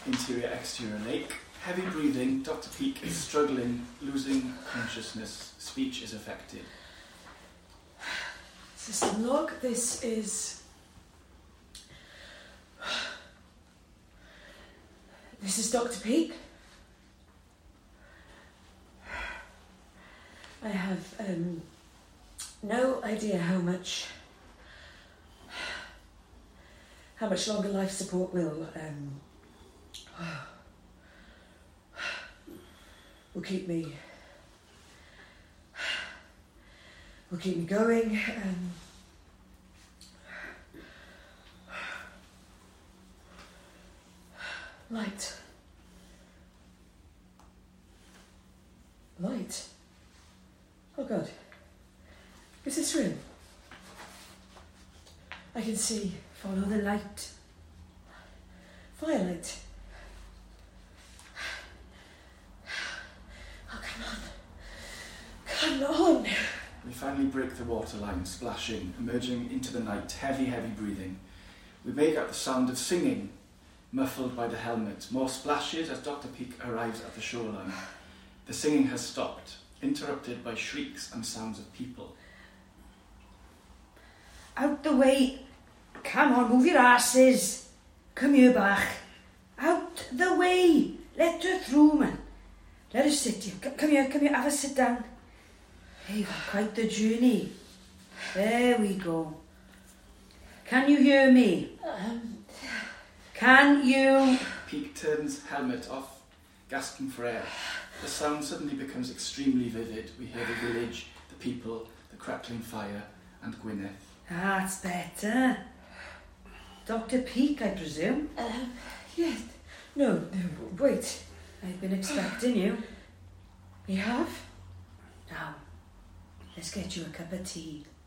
Interior exterior lake. Heavy breathing. Dr. Peake is struggling, losing consciousness. Speech is affected. System log, this is Dr. Peake. I have no idea how much longer life support will keep me going. Light. Oh God. Is this real? I can see. Follow the light. Firelight. Oh, come on. We finally break the waterline, splashing, emerging into the night, heavy breathing. We make out the sound of singing, muffled by the helmet. More splashes as Dr. Peake arrives at the shoreline. The singing has stopped, interrupted by shrieks and sounds of people. Out the way. Come on, move your asses. Come here, Bach. Out the way. Let her through, man. Let her sit here. Come here, have a sit down. Hey, you've had quite the journey. There we go. Can you hear me? Can you? Peake turns helmet off, gasping for air. The sound suddenly becomes extremely vivid. We hear the village, the people, the crackling fire, and Gwyneth. That's better. Dr. Peake, I presume? Yes. No, wait. I've been expecting you. You have? Now, let's get you a cup of tea.